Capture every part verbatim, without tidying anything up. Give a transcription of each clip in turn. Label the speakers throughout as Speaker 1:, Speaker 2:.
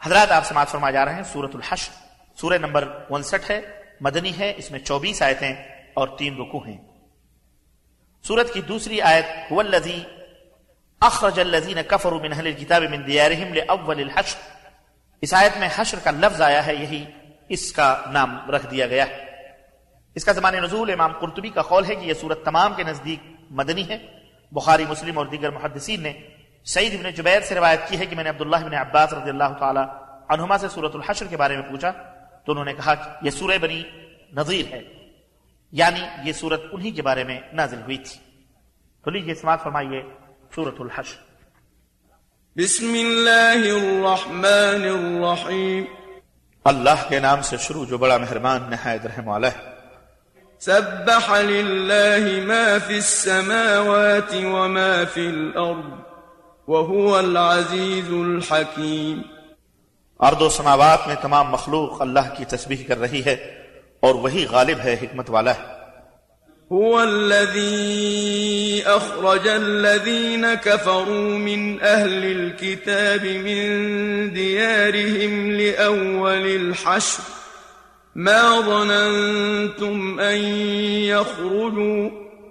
Speaker 1: حضرات آپ سماعت فرمائے جا رہے ہیں سورۃ الحشر، سورہ نمبر انسٹھ ہے، مدنی ہے، اس میں چوبیس آیتیں اور تین رکوع ہیں۔ سورت کی دوسری آیت هو الذی اخرج الذین کفروا من اہل الکتاب من دیارہم لاول الحشر، اس آیت میں حشر کا لفظ آیا ہے، یہی اس کا نام رکھ دیا گیا ہے۔ اس کا زمان نزول امام قرطبی کا قول ہے کہ یہ سورت تمام کے نزدیک مدنی ہے۔ بخاری، مسلم اور دیگر محدثین نے سعید بن جبیر سے روایت کی ہے کہ میں نے عبداللہ بن عباس رضی اللہ تعالی عنہما سے سورۃ الحشر کے بارے میں پوچھا تو انہوں نے کہا کہ یہ سورہ بنی نذیر ہے، یعنی یہ سورت انہی کے بارے میں نازل ہوئی تھی۔ تو لیجیے سماعت فرمائیے سورۃ الحشر۔
Speaker 2: بسم اللہ الرحمن الرحیم،
Speaker 1: اللہ کے نام سے شروع جو بڑا مہربان نہایت رحم والا ہے۔
Speaker 2: سبح للہ ما فی السماوات وما فی الارض وهو العزیز الحکیم،
Speaker 1: ارض و سماوات میں تمام مخلوق اللہ کی تسبیح کر رہی ہے اور وہی غالب ہے، حکمت والا ہے۔
Speaker 2: هو الذي أخرج الذين كفروا من أهل الكتاب من ديارهم لأول الحشر ما ظننتم أن يخرجوا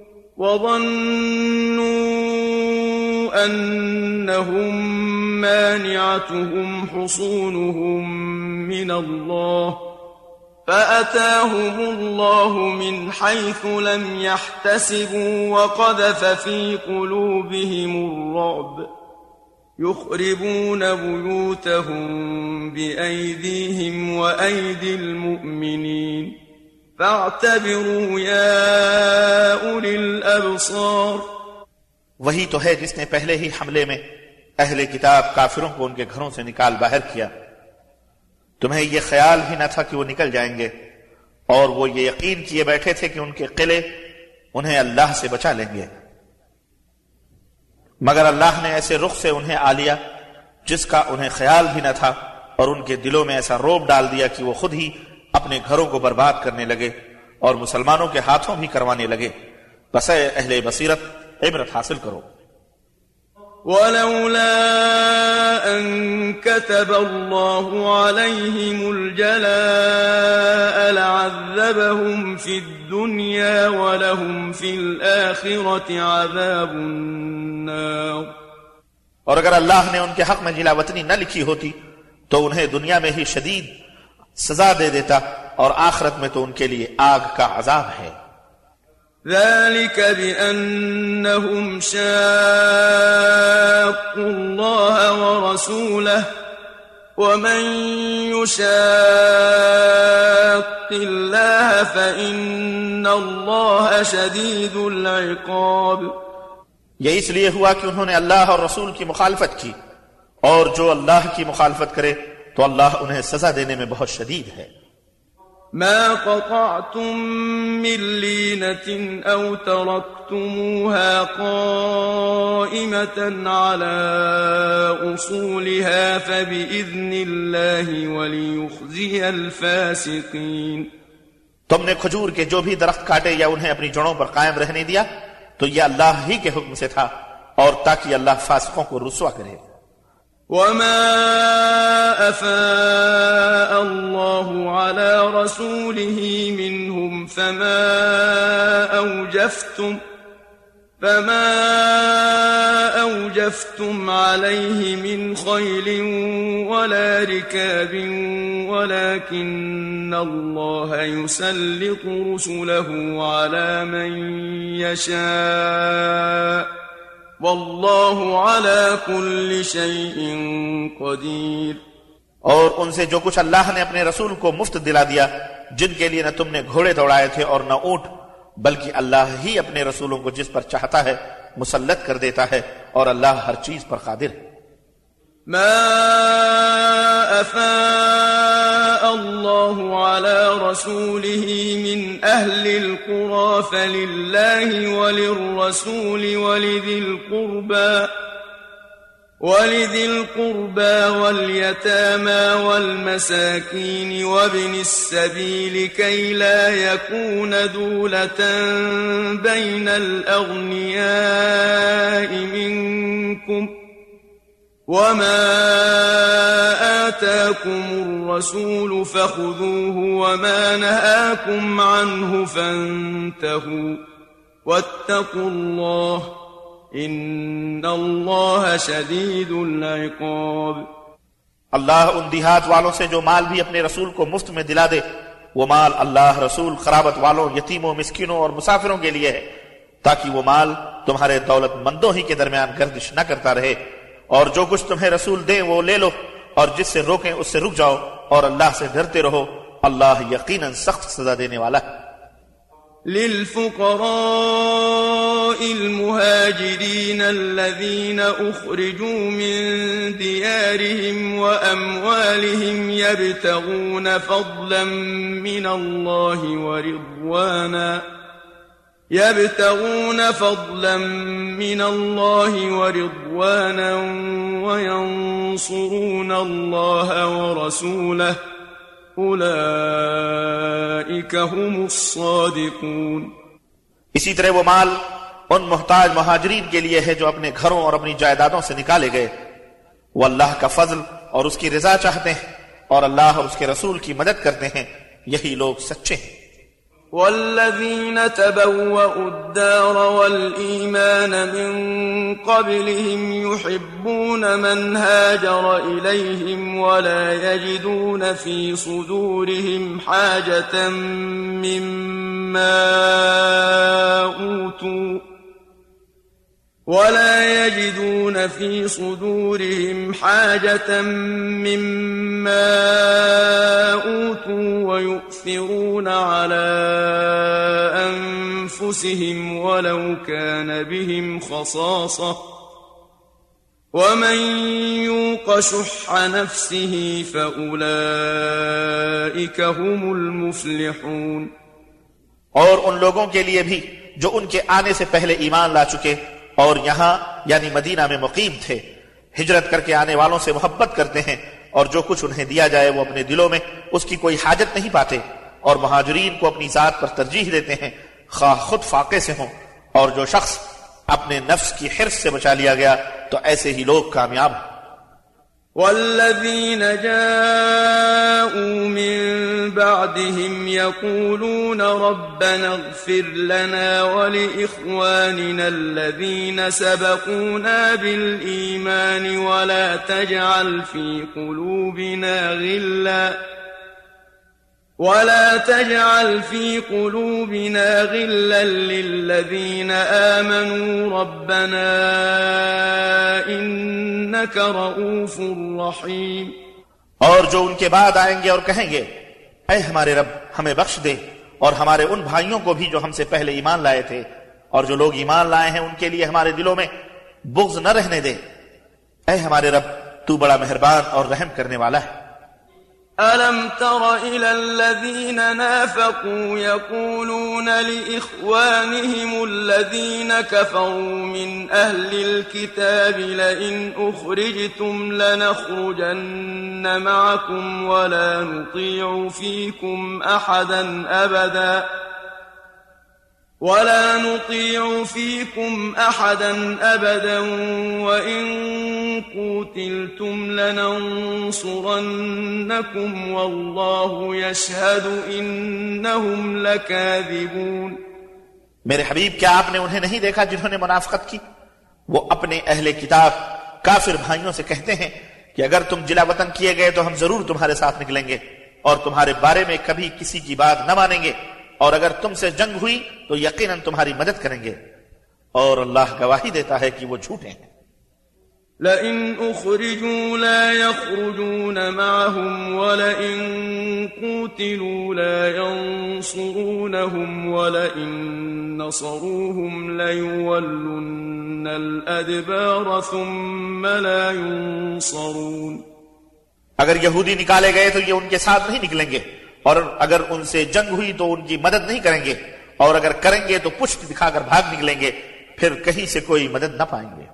Speaker 2: وظنوا أنهم مانعتهم حصونهم من الله فأتاهم الله من حيث لم يحتسبوا وقذف في قلوبهم الرعب يخربون بيوتهم بأيديهم وأيدي المؤمنين فاعتبروا يا أولي الأبصار۔
Speaker 1: وہی تو ہے جس نے پہلے ہی حملے میں اہل کتاب کافروں کو ان کے گھروں سے نکال باہر کیا، تمہیں یہ خیال بھی نہ تھا کہ وہ نکل جائیں گے، اور وہ یہ یقین کیے بیٹھے تھے کہ ان کے قلعے انہیں اللہ سے بچا لیں گے، مگر اللہ نے ایسے رخ سے انہیں آ لیا جس کا انہیں خیال بھی نہ تھا، اور ان کے دلوں میں ایسا روب ڈال دیا کہ وہ خود ہی اپنے گھروں کو برباد کرنے لگے اور مسلمانوں کے ہاتھوں بھی کروانے لگے۔ بس اے اہل بصیرت، عبرت حاصل کرو۔
Speaker 2: ولولا أن كتب الله عليهم الجلاء لعذبهم في الدنيا ولهم في الآخرة عذاب النار،
Speaker 1: اور اگر اللہ نے ان کے حق میں جلا وطنی نہ لکھی ہوتی تو انہیں دنیا میں ہی شدید سزا دے دیتا، اور آخرت میں تو ان کے لیے آگ کا عذاب ہے۔
Speaker 2: ذلك بأنهم شاقوا الله ورسوله ومن يشاق الله فإن الله شديد العقاب،
Speaker 1: یہ اس لیے ہوا کہ انہوں نے اللہ اور رسول کی مخالفت کی، اور جو اللہ کی مخالفت کرے تو اللہ انہیں سزا دینے میں بہت شدید ہے۔
Speaker 2: ما قطعتم من لينة أو تركتموها قائمة على أصولها فبإذن الله وليخزي الفاسقين،
Speaker 1: تم نے کھجور کے جو بھی درخت کاٹے یا انہیں اپنی جڑوں پر قائم رہنے دیا تو یہ اللہ ہی کے حکم سے تھا، اور تاکہ اللہ فاسقوں کو رسوا کرے۔
Speaker 2: وما أفاء الله على رسوله منهم فما أوجفتم فما أوجفتم عليه من خيل ولا ركاب ولكن الله يسلط رسله على من يشاء واللہ علی کل شیء قدیر۔
Speaker 1: اور ان سے جو کچھ اللہ نے اپنے رسول کو مفت دلا دیا، جن کے لیے نہ تم نے گھوڑے دوڑائے تھے اور نہ اونٹ، بلکہ اللہ ہی اپنے رسولوں کو جس پر چاہتا ہے مسلط کر دیتا ہے، اور اللہ ہر چیز پر قادر ہے۔
Speaker 2: ما أفاء الله على رسوله من أهل القرى فلله وللرسول ولذي القربى ولذي القربى واليتامى والمساكين وابن السبيل كي لا يكون دولة بين الأغنياء منكم وما آتاكم الرسول فخذوه وما نهاكم عنه فانتهوا واتقوا الله ان اللہ شدید العقاب۔
Speaker 1: اللہ ان دیہات والوں سے جو مال بھی اپنے رسول کو مفت میں دلا دے، وہ مال اللہ، رسول، قرابت والوں، یتیموں، مسکینوں اور مسافروں کے لیے ہے، تاکہ وہ مال تمہارے دولت مندوں ہی کے درمیان گردش نہ کرتا رہے، اور جو کچھ تمہیں رسول دیں وہ لے لو، اور جس سے روکیں اس سے رک جاؤ، اور اللہ سے ڈرتے رہو، اللہ یقیناً سخت سزا دینے والا ہے۔
Speaker 2: للفقراء المهاجرين الذين أخرجوا من ديارهم وأموالهم يبتغون فضلا من الله ورضوانا يبتغون فضلا من الله ورضوانا وينصرون الله ورسوله اولئک هم الصادقون۔
Speaker 1: اسی طرح وہ مال ان محتاج مہاجرین کے لیے ہے جو اپنے گھروں اور اپنی جائیدادوں سے نکالے گئے، وہ اللہ کا فضل اور اس کی رضا چاہتے ہیں اور اللہ اور اس کے رسول کی مدد کرتے ہیں، یہی لوگ سچے ہیں۔
Speaker 2: والذین تبوأوا الدار والإيمان من قبلهم يحبون من هاجر إليهم ولا يجدون في صدورهم حاجة مما أوتوا ولا يجدون في صدورهم حاجة مما أوتوا ويؤثرون على أنفسهم ولو كان بهم خصاصة ومن يوق شح نفسه فأولئك هم المفلحون۔
Speaker 1: اور ان لوگوں کے لیے بھی جو ان کے آنے سے پہلے ایمان لا چکے اور یہاں یعنی مدینہ میں مقیم تھے، ہجرت کر کے آنے والوں سے محبت کرتے ہیں، اور جو کچھ انہیں دیا جائے وہ اپنے دلوں میں اس کی کوئی حاجت نہیں پاتے، اور مہاجرین کو اپنی ذات پر ترجیح دیتے ہیں خواہ خود فاقے سے ہوں، اور جو شخص اپنے نفس کی حرص سے بچا لیا گیا تو ایسے ہی لوگ کامیاب ہیں۔
Speaker 2: والذين جاءوا من بعدهم يقولون ربنا اغفر لنا ولإخواننا الذين سبقونا بالإيمان ولا تجعل في قلوبنا غلا ولا تجعل في قلوبنا غلا للذين آمنوا ربنا إنك رؤوف رحيم۔
Speaker 1: اور جو ان کے بعد آئیں گے اور کہیں گے اے ہمارے رب ہمیں بخش دے، اور ہمارے ان بھائیوں کو بھی جو ہم سے پہلے ایمان لائے تھے، اور جو لوگ ایمان لائے ہیں ان کے لیے ہمارے دلوں میں بغض نہ رہنے دے، اے ہمارے رب تو بڑا مہربان اور رحم کرنے والا ہے۔
Speaker 2: ألم تر إلى الذين نافقوا يقولون لإخوانهم الذين كفروا من أهل الكتاب لئن أخرجتم لنخرجن معكم ولا نطيع فيكم أحدا أبدا ولا نطيع فيكم أحدا أبدا وإن قتلتم لننصرنكم والله يشهد إنهم لكاذبون۔
Speaker 1: میرے حبیب کیا آپ نے انہیں نہیں دیکھا جنہوں نے منافقت کی؟ وہ اپنے اہل کتاب کافر بھائیوں سے کہتے ہیں کہ اگر تم جلا وطن کیے گئے تو ہم ضرور تمہارے ساتھ نکلیں گے اور تمہارے بارے میں کبھی کسی کی بات نہ مانیں گے، اور اگر تم سے جنگ ہوئی تو یقیناً تمہاری مدد کریں گے، اور اللہ گواہی دیتا ہے کہ وہ جھوٹے ہیں۔
Speaker 2: لئن أخرجوا لا يخرجون معهم ولئن قوتلوا لا ينصرونهم ولئن نصروهم ليولن الأدبار ثم لا ينصرون۔
Speaker 1: اگر یہودی نکالے گئے تو یہ ان کے ساتھ نہیں نکلیں گے، اور اگر ان سے جنگ ہوئی تو ان کی مدد نہیں کریں گے، اور اگر کریں گے تو پشت دکھا کر بھاگ نکلیں گے، پھر کہیں سے کوئی مدد نہ پائیں گے۔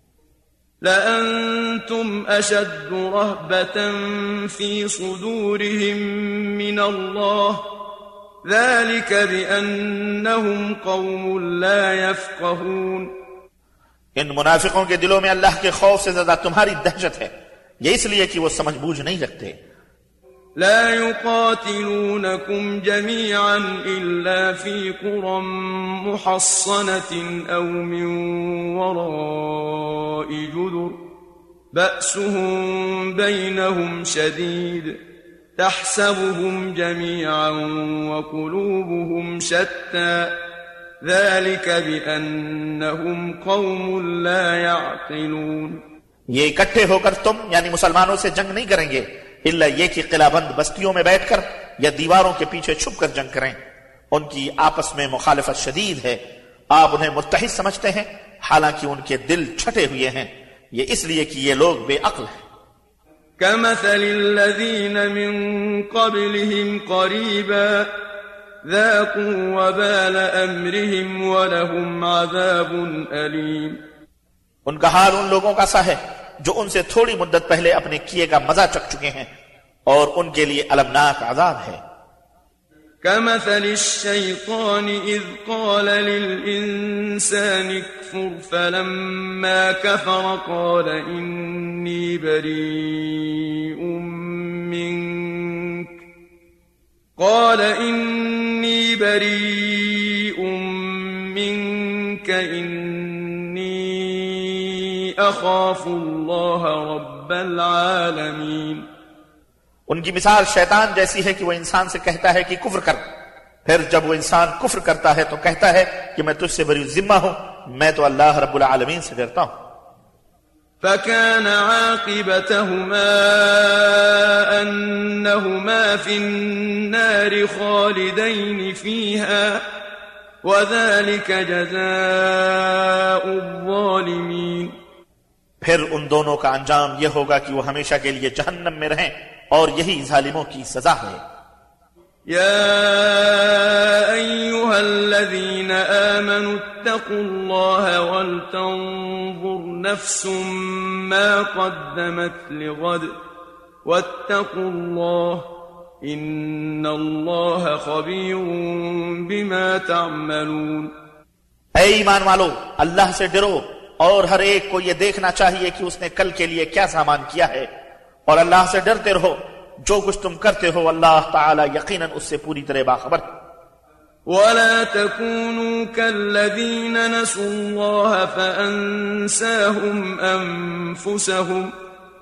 Speaker 2: لأنتم أشد رهبة في صدورهم من الله ذلك بأنهم قوم لا يفقهون۔
Speaker 1: ان منافقوں کے دلوں میں اللہ کے خوف سے زیادہ تمہاری دہشت ہے، یہ اس لیے کہ وہ سمجھ بوجھ نہیں رکھتے.
Speaker 2: لا يقاتلونكم جميعا إلا في قرى محصنة أو من وراء جدر بأسهم بينهم شديد تحسبهم جميعا وقلوبهم شتى ذلك بأنهم قوم لا يعقلون.
Speaker 1: یہ اکٹھے ہو کر تم یعنی مسلمانوں سے جنگ نہیں کریں گے الا یہ کہ قلعہ بند بستیوں میں بیٹھ کر یا دیواروں کے پیچھے چھپ کر جنگ کریں. ان کی آپس میں مخالفت شدید ہے. آپ انہیں متحد سمجھتے ہیں حالانکہ ان کے دل چھٹے ہوئے ہیں. یہ اس لیے کہ یہ لوگ بے عقل ہیں.
Speaker 2: كمثل الذين من قبلهم قريبا ذاقوا وبال أمرهم ولهم عذاب أليم.
Speaker 1: ان کا حال ان لوگوں کا سا ہے جو ان سے تھوڑی مدت پہلے اپنے کیے کا مزہ چکھ چکے ہیں اور ان کے لیے المناک عذاب ہے.
Speaker 2: كمثل الشيطان إذ قال للإنسان اكفر فلما كفر قال إني بريء منك قال إني بريء منك إني أخاف الله رب العالمين.
Speaker 1: ان کی مثال شیطان جیسی ہے کہ وہ انسان سے کہتا ہے کہ کفر کر. پھر جب وہ انسان کفر کرتا ہے تو کہتا ہے کہ میں تجھ سے بری ذمہ ہوں, میں تو اللہ رب العالمین سے ڈرتا ہوں.
Speaker 2: فكان عاقبتهما أنهما في النار خالدين فيها وذلك جزاء الظالمين.
Speaker 1: پھر ان دونوں کا انجام یہ ہوگا کہ وہ ہمیشہ کے لیے جہنم میں رہیں اور یہی ظالموں کی سزا ہے.
Speaker 2: يا أيها الذين آمنوا اتقوا الله ولتنظر نفس ما قدمت لغد واتقوا الله إن الله خبير بما تعملون.
Speaker 1: اے ایمان والو, اللہ سے ڈرو اور ہر ایک کو یہ دیکھنا چاہیے کہ اس نے کل کے لیے کیا سامان کیا ہے, اور اللہ سے ڈرتے رہو, جو کچھ تم کرتے ہو اللہ تعالی یقیناً اس سے پوری طرح باخبر.
Speaker 2: ولا تكونوا كالذين نسوا الله فأنساهم أنفسهم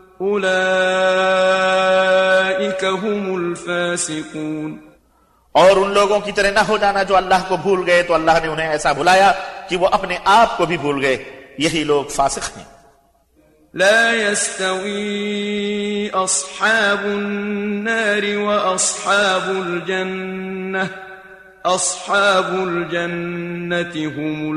Speaker 2: أولئك هم الفاسقون.
Speaker 1: اور ان لوگوں کی طرح نہ ہو جانا جو اللہ کو بھول گئے تو اللہ نے انہیں ایسا بھلایا کہ وہ اپنے آپ کو بھی بھول گئے. یہی لوگ فاسق ہیں.
Speaker 2: لا يستوي أصحاب النار وأصحاب الجنة أصحاب الجنة هم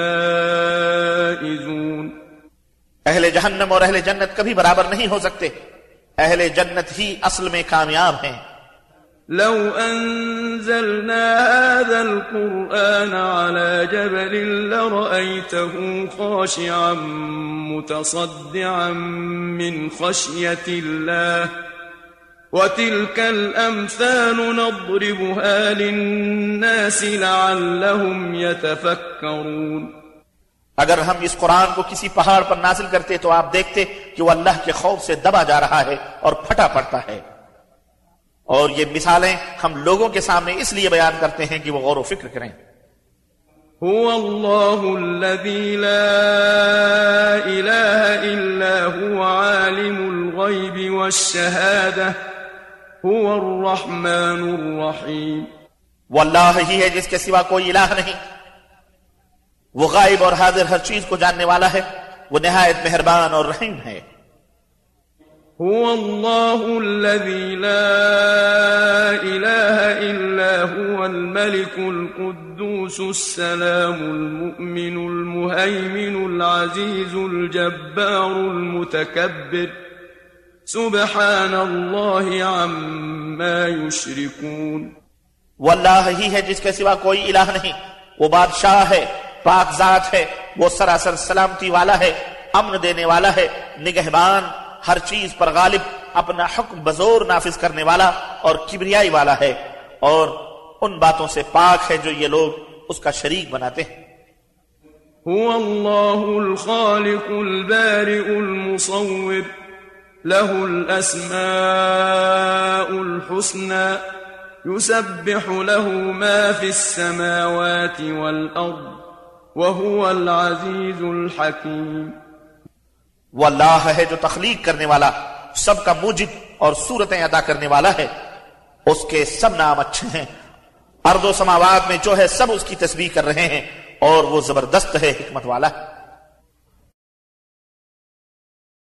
Speaker 2: الفائزون.
Speaker 1: اہل جہنم اور اہل جنت کبھی برابر نہیں ہو سکتے. اہل جنت ہی اصل میں کامیاب ہیں.
Speaker 2: لو أنزلنا هذا القرآن على جبل لرأيته خاشعا متصدعا من خشية الله وتلك الأمثال نضربها للناس لعلهم يتفكرون.
Speaker 1: اگر ہم اس قرآن کو کسی پہاڑ پر نازل کرتے تو آپ دیکھتے کہ وہ اللہ کے خوف سے دبا جا رہا ہے اور پھٹا پڑتا ہے. اور یہ مثالیں ہم لوگوں کے سامنے اس لیے بیان کرتے ہیں کہ وہ غور و فکر کریں.
Speaker 2: هو الله الذي لا إله إلا هو عالم الغيب والشهادة هو الرحمن الرحيم.
Speaker 1: وہ اللہ ہی ہے جس کے سوا کوئی الہ نہیں. وہ غائب اور حاضر ہر چیز کو جاننے والا ہے. وہ نہایت مہربان اور رحیم ہے.
Speaker 2: هو الله الذي لا إله إلا هو الملك القدوس السلام المؤمن المهيمن العزيز الجبار المتكبر سبحان الله عما يشركون.
Speaker 1: وہ اللہ ہی ہے جس کے سوا کوئی الہ نہیں. وہ بادشاہ ہے, پاک ذات ہے. وہ سراسر سلامتی والا ہے, امن دینے والا ہے, نگہبان, ہر چیز پر غالب, اپنا حکم بزور نافذ کرنے والا اور کبریائی والا ہے, اور ان باتوں سے پاک ہے جو یہ لوگ اس کا شریک بناتے ہیں.
Speaker 2: هو الله الخالق البارئ المصور له الأسماء الحسنى يسبح له ما في السماوات والأرض وهو العزيز الحكيم.
Speaker 1: وہ اللہ ہے جو تخلیق کرنے والا، سب کا موجد اور صورتیں ادا کرنے والا ہے. اس کے سب نام اچھے ہیں. ارض و سماوات میں جو ہے سب اس کی تسبیح کر رہے ہیں اور وہ زبردست ہے، حکمت والا ہے.